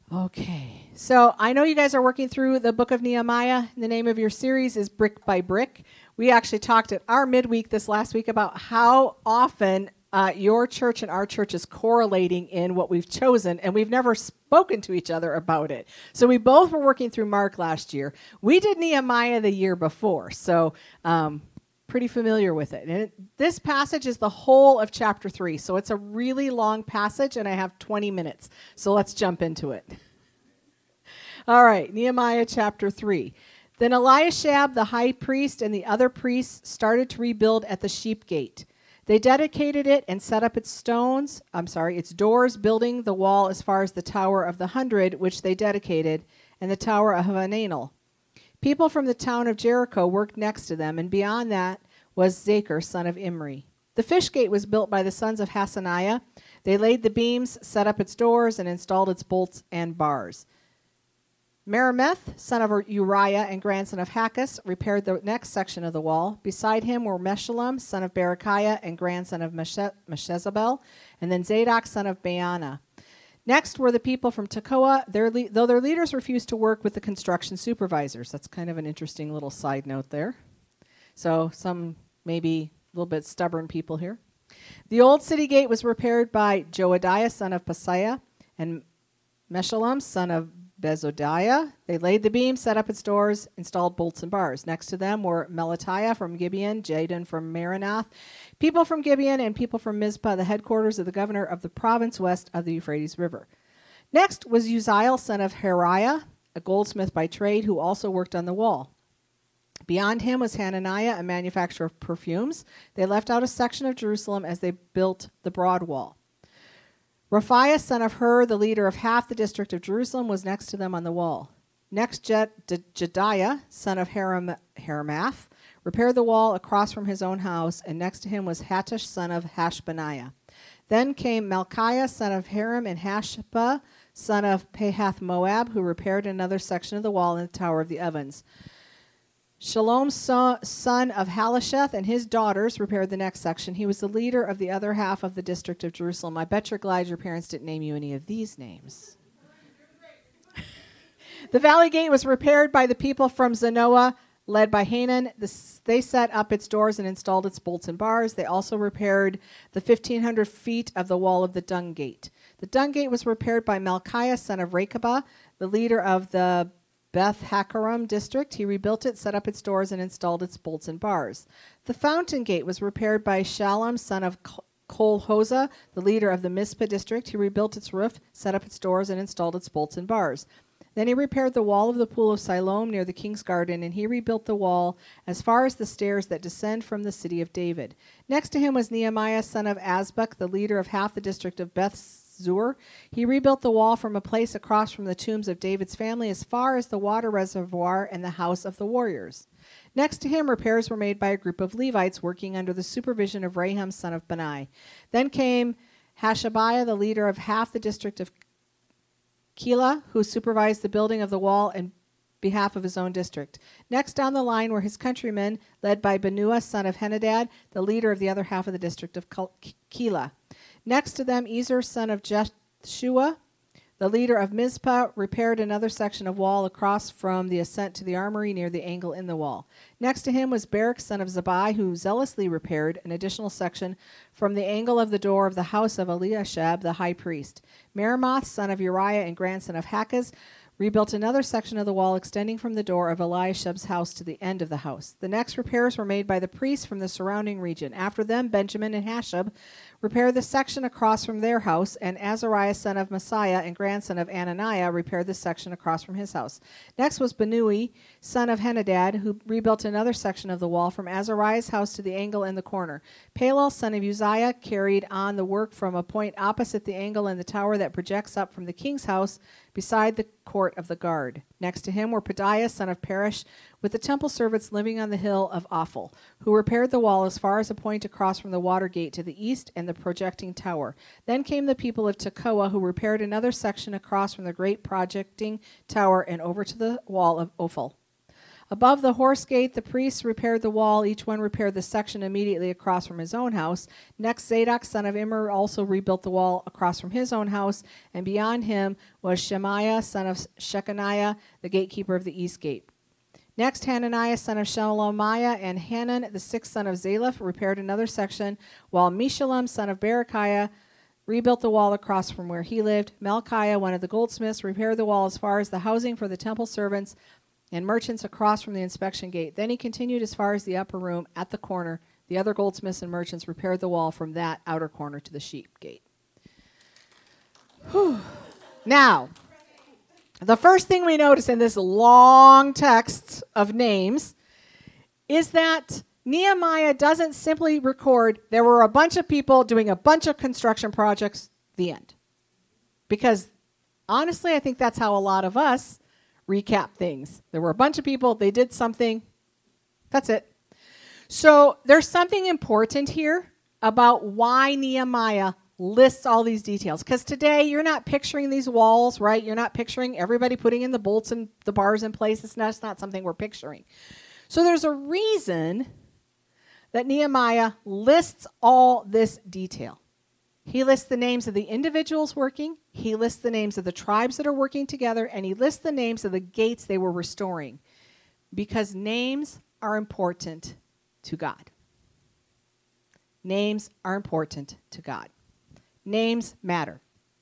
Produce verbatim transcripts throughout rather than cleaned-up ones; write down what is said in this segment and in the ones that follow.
Okay, so I know you guys are working through the book of Nehemiah. The name of your series is Brick by Brick. We actually talked at our midweek this last week about how often uh, your church and our church is correlating in what we've chosen, and we've never spoken to each other about it. So we both were working through Mark last year. We did Nehemiah the year before, so um, pretty familiar with it. And it, this passage is the whole of chapter three, so it's a really long passage, and I have twenty minutes. So let's jump into it. All right, Nehemiah chapter three. Then Eliashab, the high priest, and the other priests started to rebuild at the sheep gate. They dedicated it and set up its stones, I'm sorry, its doors, building the wall as far as the Tower of the Hundred, which they dedicated, and the Tower of Hananel. People from the town of Jericho worked next to them, and beyond that was Zachar, son of Imri. The fish gate was built by the sons of Hasaniah. They laid the beams, set up its doors, and installed its bolts and bars. Merimeth, son of Uriah and grandson of Hakkus, repaired the next section of the wall. Beside him were Meshullam, son of Berechiah and grandson of Meshezabel, and then Zadok, son of Baana. Next were the people from Tekoa, their le- though their leaders refused to work with the construction supervisors. That's kind of an interesting little side note there. So some maybe a little bit stubborn people here. The old city gate was repaired by Joadiah, son of Paseah, and Meshullam, son of Bezodiah. They laid the beam, set up its doors, installed bolts and bars. Next to them were Melatiah from Gibeon, Jadon from Maranath, people from Gibeon, and people from Mizpah, the headquarters of the governor of the province west of the Euphrates River. Next was Uzziel, son of Hariah, a goldsmith by trade, who also worked on the wall. Beyond him was Hananiah, a manufacturer of perfumes. They left out a section of Jerusalem as they built the broad wall. Raphiah, son of Hur, the leader of half the district of Jerusalem, was next to them on the wall. Next, Jed- D- Jediah, son of Haram- Haramath, repaired the wall across from his own house, and next to him was Hattush, son of Hashbaniah. Then came Malchiah, son of Haram, and Hashbah, son of Pahath Moab, who repaired another section of the wall in the Tower of the Ovens. Shalom, son of Halasheth, and his daughters repaired the next section. He was the leader of the other half of the district of Jerusalem. I bet you're glad your parents didn't name you any of these names. The valley gate was repaired by the people from Zanoah, led by Hanan. The, they set up its doors and installed its bolts and bars. They also repaired the fifteen hundred feet of the wall of the dung gate. The dung gate was repaired by Malchiah, son of Rekabah, the leader of the Beth Hakaram district. He rebuilt it, set up its doors, and installed its bolts and bars. The fountain gate was repaired by Shallum, son of Kolhoza, the leader of the Mizpah district. He rebuilt its roof, set up its doors, and installed its bolts and bars. Then he repaired the wall of the pool of Siloam near the king's garden, and he rebuilt the wall as far as the stairs that descend from the city of David. Next to him was Nehemiah, son of Azbuk, the leader of half the district of Beth Zur. He rebuilt the wall from a place across from the tombs of David's family as far as the water reservoir and the house of the warriors. Next to him, repairs were made by a group of Levites working under the supervision of Raham, son of Benai. Then came Hashabiah, the leader of half the district of Keilah, who supervised the building of the wall in behalf of his own district. Next down the line were his countrymen, led by Benua, son of Henadad, the leader of the other half of the district of Keilah. Next to them, Ezer, son of Jeshua, the leader of Mizpah, repaired another section of wall across from the ascent to the armory near the angle in the wall. Next to him was Barak, son of Zabai, who zealously repaired an additional section from the angle of the door of the house of Eliashab, the high priest. Meremoth, son of Uriah and grandson of Hakkus, rebuilt another section of the wall extending from the door of Eliashab's house to the end of the house. The next repairs were made by the priests from the surrounding region. After them, Benjamin and Hashab repaired the section across from their house, and Azariah, son of Messiah and grandson of Ananiah, repaired the section across from his house. Next was Benui, son of Henadad, who rebuilt another section of the wall from Azariah's house to the angle in the corner. Palal, son of Uzziah, carried on the work from a point opposite the angle in the tower that projects up from the king's house beside the court of the guard. Next to him were Pedaiah, son of Perish, with the temple servants living on the hill of Ophel, who repaired the wall as far as a point across from the water gate to the east and the projecting tower. Then came the people of Tekoa, who repaired another section across from the great projecting tower and over to the wall of Ophel. Above the horse gate, the priests repaired the wall. Each one repaired the section immediately across from his own house. Next, Zadok, son of Immer, also rebuilt the wall across from his own house. And beyond him was Shemaiah, son of Shechaniah, the gatekeeper of the east gate. Next, Hananiah, son of Shelemiah, and Hanan, the sixth son of Zalaph, repaired another section, while Meshullam, son of Berechiah, rebuilt the wall across from where he lived. Melchiah, one of the goldsmiths, repaired the wall as far as the housing for the temple servants and merchants across from the inspection gate. Then he continued as far as the upper room at the corner. The other goldsmiths and merchants repaired the wall from that outer corner to the sheep gate. Whew. Now, the first thing we notice in this long text of names is that Nehemiah doesn't simply record there were a bunch of people doing a bunch of construction projects, the end. Because honestly, I think that's how a lot of us recap things. There were a bunch of people, they did something, that's it. So there's something important here about why Nehemiah lists all these details. Because today you're not picturing these walls, right? You're not picturing everybody putting in the bolts and the bars in place. It's not, it's not something we're picturing. So there's a reason that Nehemiah lists all this detail. He lists the names of the individuals working, he lists the names of the tribes that are working together, and he lists the names of the gates they were restoring. Because names are important to God. Names are important to God. Names matter.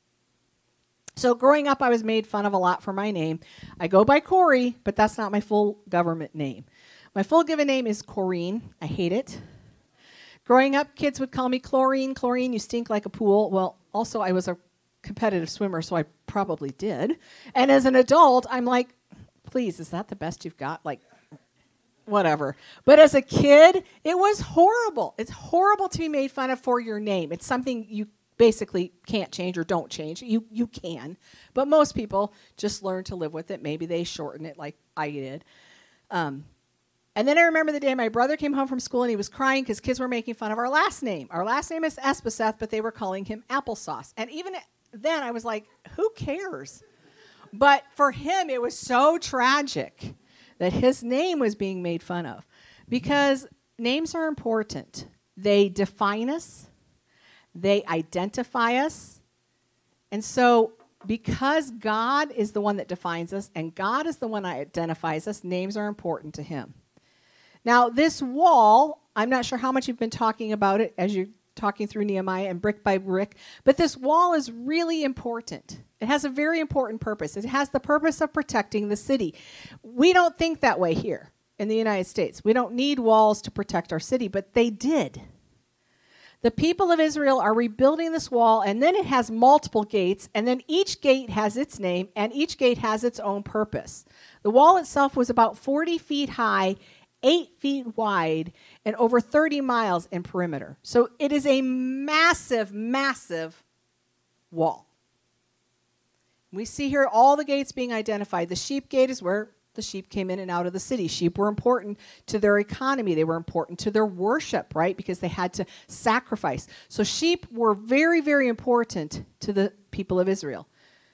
So growing up, I was made fun of a lot for my name. I go by Corey, but that's not my full government name. My full given name is Corrine. I hate it. Growing up, kids would call me Chlorine. Chlorine, you stink like a pool. Well, also, I was a competitive swimmer, so I probably did. And as an adult, I'm like, please, is that the best you've got? Like, whatever. But as a kid, it was horrible. It's horrible to be made fun of for your name. It's something you basically can't change or don't change. You you can. But most people just learn to live with it. Maybe they shorten it like I did. Um And then I remember the day my brother came home from school and he was crying because kids were making fun of our last name. Our last name is Espeseth, but they were calling him Applesauce. And even then I was like, who cares? But for him, it was so tragic that his name was being made fun of because names are important. They define us. They identify us. And so because God is the one that defines us and God is the one that identifies us, names are important to him. Now, this wall, I'm not sure how much you've been talking about it as you're talking through Nehemiah and brick by brick, but this wall is really important. It has a very important purpose. It has the purpose of protecting the city. We don't think that way here in the United States. We don't need walls to protect our city, but they did. The people of Israel are rebuilding this wall, and then it has multiple gates, and then each gate has its name, and each gate has its own purpose. The wall itself was about forty feet high, eight feet wide, and over thirty miles in perimeter. So it is a massive, massive wall. We see here all the gates being identified. The sheep gate is where the sheep came in and out of the city. Sheep were important to their economy. They were important to their worship, right? Because they had to sacrifice. So sheep were very, very important to the people of Israel.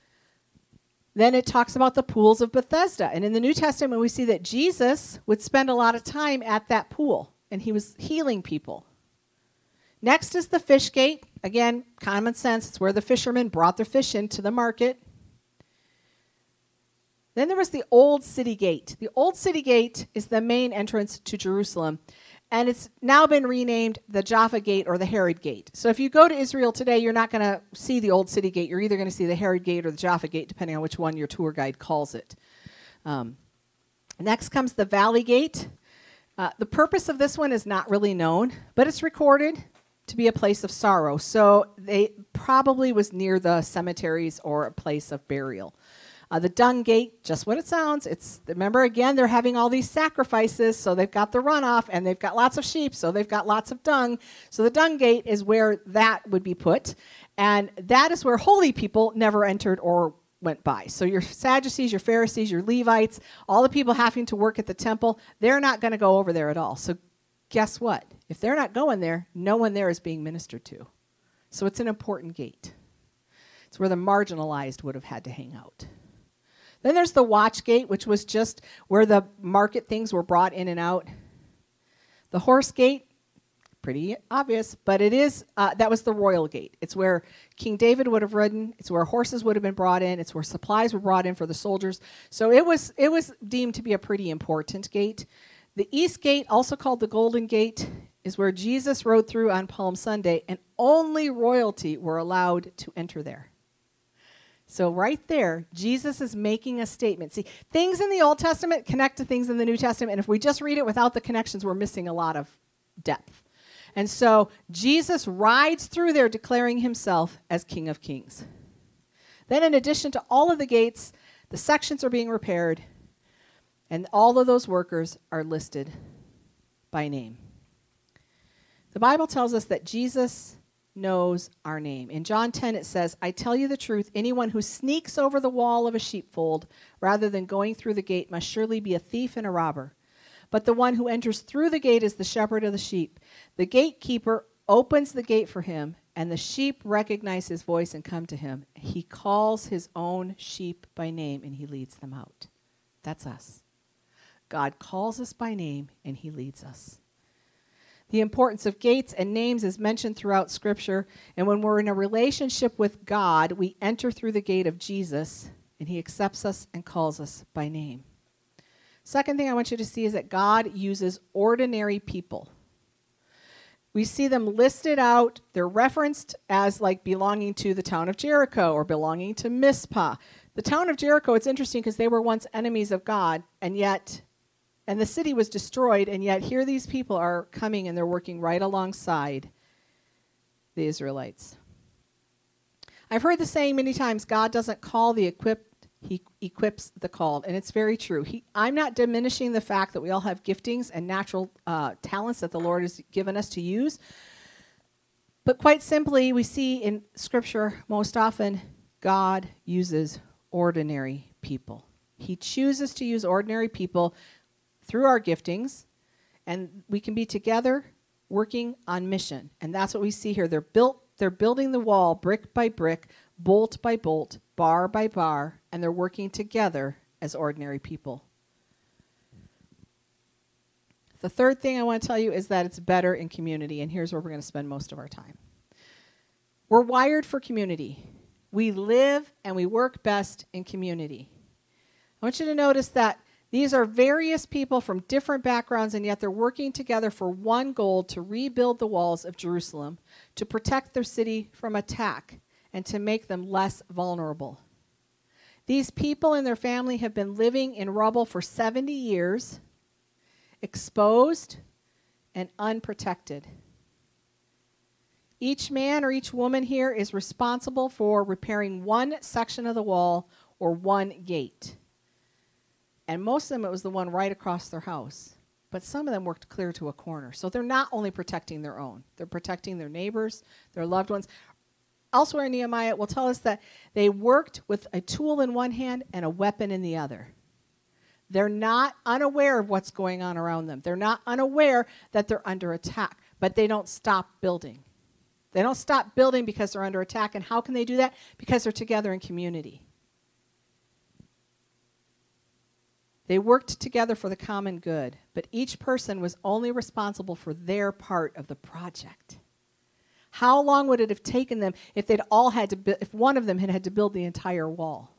Then it talks about the pools of Bethesda. And in the New Testament, we see that Jesus would spend a lot of time at that pool, and he was healing people. Next is the fish gate. Again, common sense. It's where the fishermen brought their fish into the market. Then there was the Old City Gate. The Old City Gate is the main entrance to Jerusalem, and it's now been renamed the Jaffa Gate or the Herod Gate. So if you go to Israel today, you're not going to see the Old City Gate. You're either going to see the Herod Gate or the Jaffa Gate, depending on which one your tour guide calls it. Um, next comes the Valley Gate. Uh, the purpose of this one is not really known, but it's recorded to be a place of sorrow. So they probably was near the cemeteries or a place of burial. Uh, the Dung Gate, just what it sounds. It's remember, again, they're having all these sacrifices, so they've got the runoff, and they've got lots of sheep, so they've got lots of dung. So the Dung Gate is where that would be put, and that is where holy people never entered or went by. So your Sadducees, your Pharisees, your Levites, all the people having to work at the temple, they're not going to go over there at all. So guess what? If they're not going there, no one there is being ministered to. So it's an important gate. It's where the marginalized would have had to hang out. Then there's the watch gate, which was just where the market things were brought in and out. The horse gate, pretty obvious, but it is, uh, that was the royal gate. It's where King David would have ridden. It's where horses would have been brought in. It's where supplies were brought in for the soldiers. So it was, it was deemed to be a pretty important gate. The east gate, also called the Golden Gate, is where Jesus rode through on Palm Sunday, and only royalty were allowed to enter there. So right there, Jesus is making a statement. See, things in the Old Testament connect to things in the New Testament, and if we just read it without the connections, we're missing a lot of depth. And so Jesus rides through there declaring himself as King of Kings. Then in addition to all of the gates, the sections are being repaired, and all of those workers are listed by name. The Bible tells us that Jesus knows our name. In John ten it says, I tell you the truth, anyone who sneaks over the wall of a sheepfold rather than going through the gate must surely be a thief and a robber. But the one who enters through the gate is the shepherd of the sheep. The gatekeeper opens the gate for him, and the sheep recognize his voice and come to him. He calls his own sheep by name, and he leads them out. That's us. God calls us by name, and he leads us. The importance of gates and names is mentioned throughout Scripture, and when we're in a relationship with God, we enter through the gate of Jesus, and he accepts us and calls us by name. Second thing I want you to see is that God uses ordinary people. We see them listed out. They're referenced as like belonging to the town of Jericho or belonging to Mizpah. The town of Jericho, it's interesting because they were once enemies of God, and yet, and the city was destroyed, and yet here these people are coming and they're working right alongside the Israelites. I've heard the saying many times, God doesn't call the equipped, he equips the called, and it's very true. He, I'm not diminishing the fact that we all have giftings and natural uh, talents that the Lord has given us to use, but quite simply, we see in Scripture most often, God uses ordinary people. He chooses to use ordinary people through our giftings, and we can be together working on mission, and that's what we see here. They're built, they're building the wall brick by brick, bolt by bolt, bar by bar, and they're working together as ordinary people. The third thing I want to tell you is that it's better in community, and here's where we're going to spend most of our time. We're wired for community. We live and we work best in community. I want you to notice that these are various people from different backgrounds, and yet they're working together for one goal: to rebuild the walls of Jerusalem, to protect their city from attack, and to make them less vulnerable. These people and their family have been living in rubble for seventy years, exposed and unprotected. Each man or each woman here is responsible for repairing one section of the wall or one gate. And most of them, it was the one right across their house. But some of them worked clear to a corner. So they're not only protecting their own, they're protecting their neighbors, their loved ones. Elsewhere in Nehemiah, it will tell us that they worked with a tool in one hand and a weapon in the other. They're not unaware of what's going on around them. They're not unaware that they're under attack, but they don't stop building. They don't stop building because they're under attack. And how can they do that? Because they're together in community. They worked together for the common good, but each person was only responsible for their part of the project. How long would it have taken them if they'd all had to, bu- if one of them had had to build the entire wall?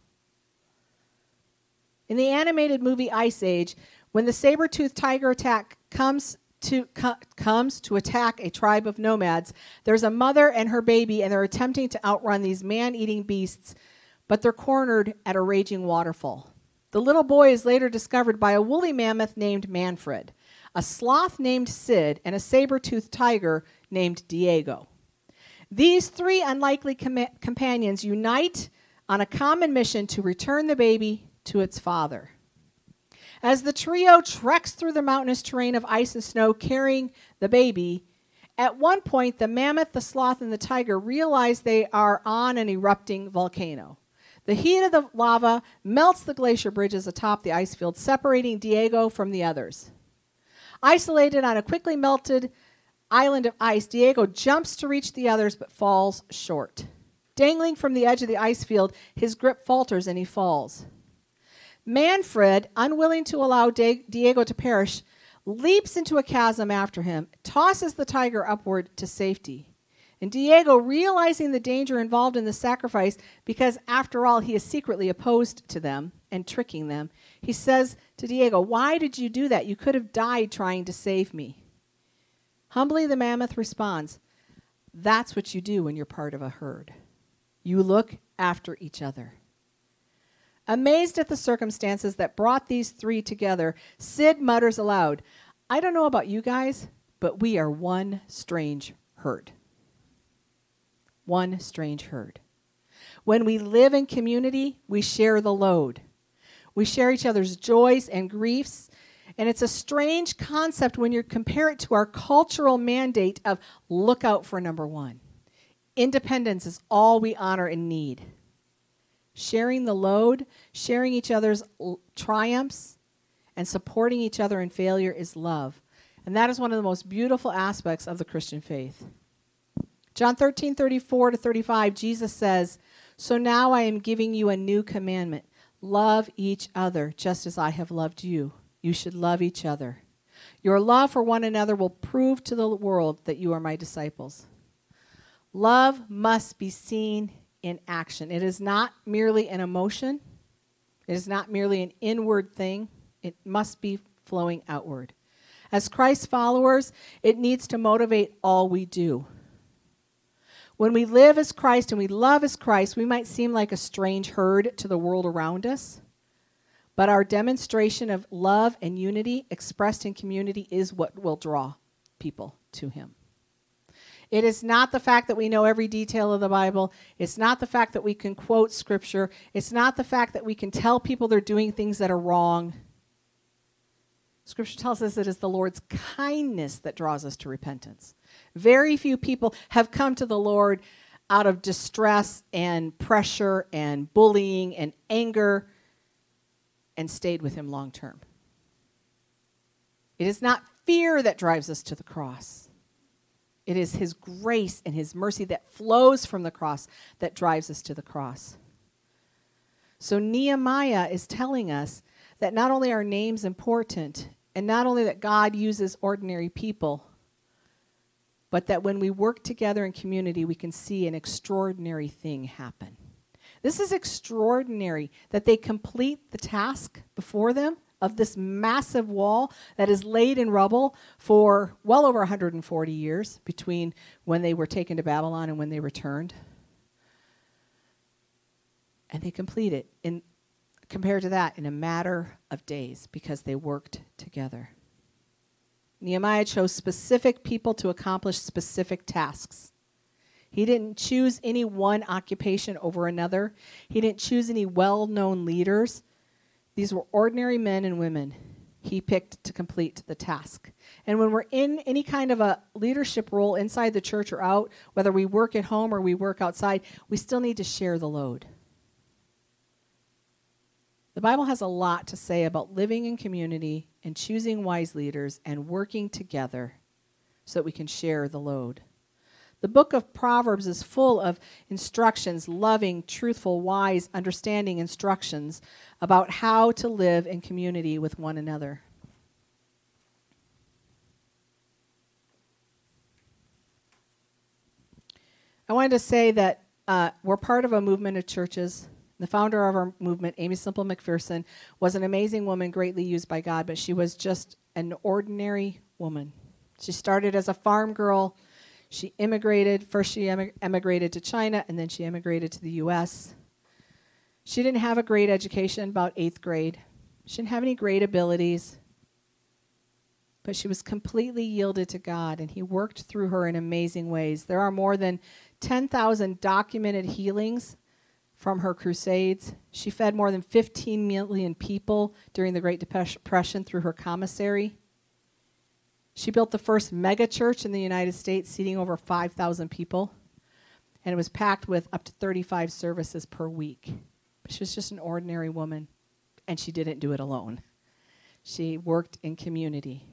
In the animated movie Ice Age, when the saber-toothed tiger attack comes to co- comes to attack a tribe of nomads, there's a mother and her baby, and they're attempting to outrun these man-eating beasts, but they're cornered at a raging waterfall. The little boy is later discovered by a woolly mammoth named Manfred, a sloth named Sid, and a saber-toothed tiger named Diego. These three unlikely com- companions unite on a common mission to return the baby to its father. As the trio treks through the mountainous terrain of ice and snow carrying the baby, at one point the mammoth, the sloth, and the tiger realize they are on an erupting volcano. The heat of the lava melts the glacier bridges atop the ice field, separating Diego from the others. Isolated on a quickly melted island of ice, Diego jumps to reach the others but falls short. Dangling from the edge of the ice field, his grip falters and he falls. Manfred, unwilling to allow De- Diego to perish, leaps into a chasm after him, tosses the tiger upward to safety. And Diego, realizing the danger involved in the sacrifice, because after all he is secretly opposed to them and tricking them, he says to Diego, "Why did you do that? You could have died trying to save me." Humbly the mammoth responds, "That's what you do when you're part of a herd. You look after each other." Amazed at the circumstances that brought these three together, Sid mutters aloud, "I don't know about you guys, but we are one strange herd." One strange herd. When we live in community, we share the load. We share each other's joys and griefs, and it's a strange concept when you compare it to our cultural mandate of look out for number one. Independence is all we honor and need. Sharing the load, sharing each other's l- triumphs, and supporting each other in failure is love. And that is one of the most beautiful aspects of the Christian faith. John thirteen, thirty-four to thirty-five, Jesus says, "So now I am giving you a new commandment. Love each other just as I have loved you. You should love each other. Your love for one another will prove to the world that you are my disciples." Love must be seen in action. It is not merely an emotion. It is not merely an inward thing. It must be flowing outward. As Christ's followers, it needs to motivate all we do. When we live as Christ and we love as Christ, we might seem like a strange herd to the world around us, but our demonstration of love and unity expressed in community is what will draw people to him. It is not the fact that we know every detail of the Bible. It's not the fact that we can quote Scripture. It's not the fact that we can tell people they're doing things that are wrong. Scripture tells us it is the Lord's kindness that draws us to repentance. Very few people have come to the Lord out of distress and pressure and bullying and anger and stayed with him long term. It is not fear that drives us to the cross. It is his grace and his mercy that flows from the cross that drives us to the cross. So Nehemiah is telling us that not only are names important, and not only that God uses ordinary people, but that when we work together in community, we can see an extraordinary thing happen. This is extraordinary that they complete the task before them of this massive wall that is laid in rubble for well over one hundred forty years between when they were taken to Babylon and when they returned. And they complete it, in, compared to that, in a matter of days because they worked together. Nehemiah chose specific people to accomplish specific tasks. He didn't choose any one occupation over another. He didn't choose any well-known leaders. These were ordinary men and women he picked to complete the task. And when we're in any kind of a leadership role inside the church or out, whether we work at home or we work outside, we still need to share the load. The Bible has a lot to say about living in community and choosing wise leaders and working together so that we can share the load. The book of Proverbs is full of instructions, loving, truthful, wise, understanding instructions about how to live in community with one another. I wanted to say that uh, we're part of a movement of churches. The founder of our movement, Amy Simple McPherson, was an amazing woman, greatly used by God, but she was just an ordinary woman. She started as a farm girl. She immigrated. First she emigrated to China, and then she immigrated to the U S She didn't have a great education, about eighth grade. She didn't have any great abilities, but she was completely yielded to God, and he worked through her in amazing ways. There are more than ten thousand documented healings from her crusades. She fed more than fifteen million people during the Great Depression through her commissary. She built the first mega church in the United States, seating over five thousand people, and it was packed with up to thirty-five services per week. But she was just an ordinary woman, and she didn't do it alone. She worked in community.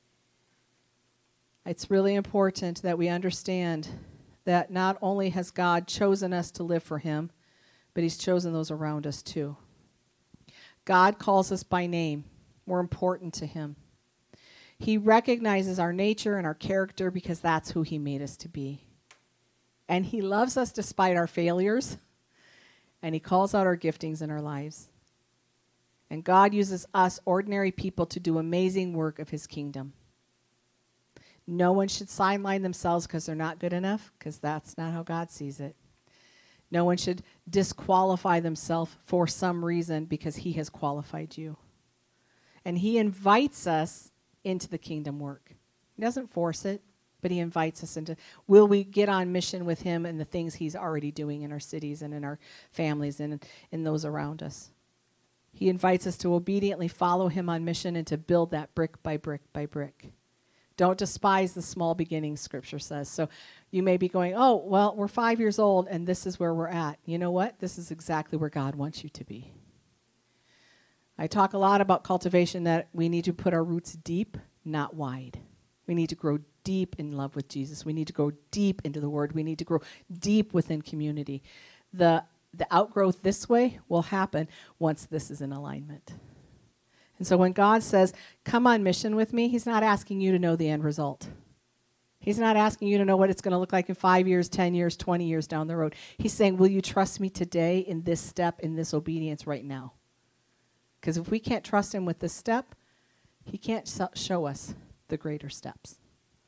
It's really important that we understand that not only has God chosen us to live for him, but he's chosen those around us too. God calls us by name. We're important to him. He recognizes our nature and our character because that's who he made us to be. And he loves us despite our failures. And he calls out our giftings in our lives. And God uses us, ordinary people, to do amazing work of his kingdom. No one should sideline themselves because they're not good enough, because that's not how God sees it. No one should disqualify themselves for some reason because he has qualified you. And he invites us into the kingdom work. He doesn't force it, but he invites us into, will we get on mission with him and the things he's already doing in our cities and in our families and in those around us. He invites us to obediently follow him on mission and to build that brick by brick by brick. Don't despise the small beginnings, Scripture says. So you may be going, oh, well, we're five years old and this is where we're at. You know what? This is exactly where God wants you to be. I talk a lot about cultivation, that we need to put our roots deep, not wide. We need to grow deep in love with Jesus. We need to go deep into the Word. We need to grow deep within community. The, the outgrowth this way will happen once this is in alignment. And so when God says, come on mission with me, he's not asking you to know the end result. He's not asking you to know what it's going to look like in five years, ten years, twenty years down the road. He's saying, will you trust me today in this step, in this obedience right now? Because if we can't trust him with this step, he can't so- show us the greater steps.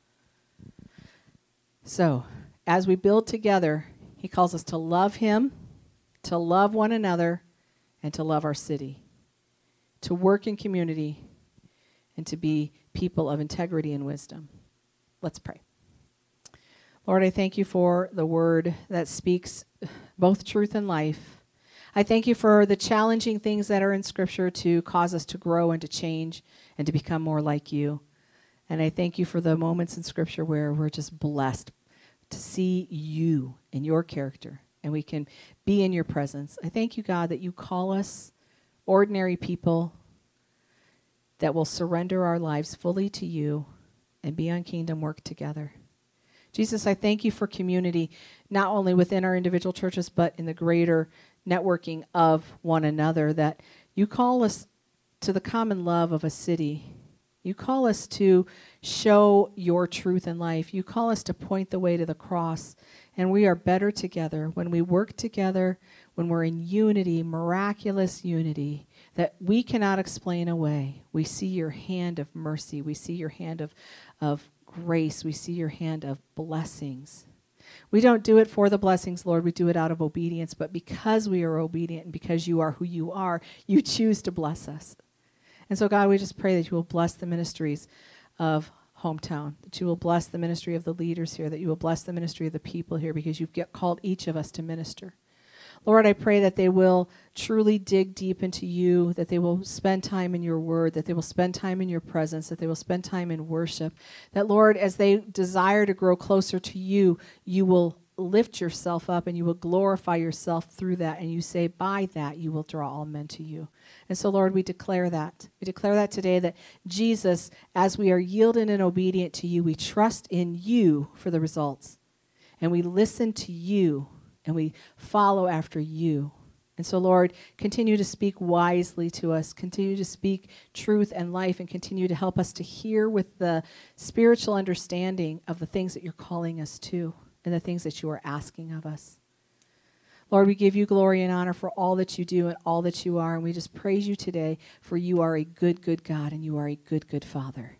So, as we build together, he calls us to love him, to love one another, and to love our city, to work in community, and to be people of integrity and wisdom. Let's pray. Lord, I thank you for the word that speaks both truth and life. I thank you for the challenging things that are in Scripture to cause us to grow and to change and to become more like you. And I thank you for the moments in Scripture where we're just blessed to see you and your character, and we can be in your presence. I thank you, God, that you call us ordinary people that will surrender our lives fully to you and be on kingdom work together. Jesus, I thank you for community, not only within our individual churches, but in the greater networking of one another, that you call us to the common love of a city. You call us to show your truth in life. You call us to point the way to the cross. And we are better together when we work together, when we're in unity, miraculous unity, that we cannot explain away. We see your hand of mercy. We see your hand of, of grace. We see your hand of blessings. We don't do it for the blessings, Lord. We do it out of obedience. But because we are obedient and because you are who you are, you choose to bless us. And so, God, we just pray that you will bless the ministries of Hometown, that you will bless the ministry of the leaders here, that you will bless the ministry of the people here, because you've get called each of us to minister. Lord, I pray that they will truly dig deep into you, that they will spend time in your word, that they will spend time in your presence, that they will spend time in worship. That, Lord, as they desire to grow closer to you, you will lift yourself up and you will glorify yourself through that. And you say, by that, you will draw all men to you. And so, Lord, we declare that. We declare that today, that Jesus, as we are yielded and obedient to you, we trust in you for the results. And we listen to you and we follow after you. And so, Lord, continue to speak wisely to us. Continue to speak truth and life, and continue to help us to hear with the spiritual understanding of the things that you're calling us to and the things that you are asking of us. Lord, we give you glory and honor for all that you do and all that you are, and we just praise you today, for you are a good, good God, and you are a good, good Father.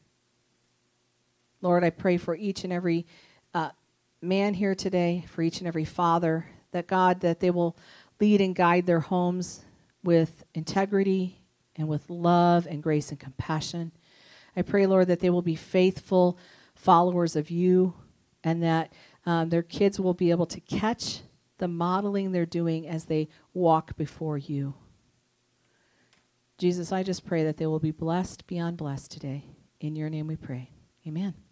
Lord, I pray for each and every uh, man here today, for each and every father, that God, that they will lead and guide their homes with integrity and with love and grace and compassion. I pray, Lord, that they will be faithful followers of you, and that um, their kids will be able to catch the modeling they're doing as they walk before you. Jesus, I just pray that they will be blessed beyond blessed today. In your name we pray. Amen.